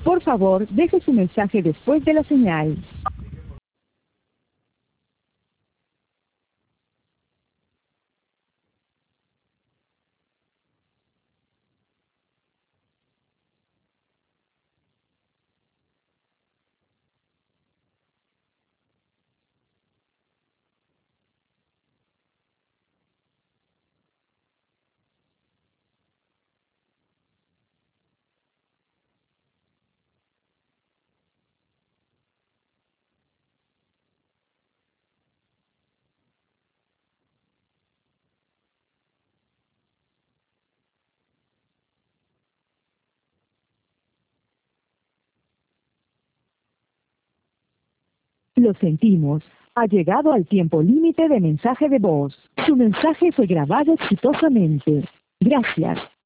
Por favor, deje su mensaje después de la señal. Lo sentimos. Ha llegado al tiempo límite de mensaje de voz. Su mensaje fue grabado exitosamente. Gracias.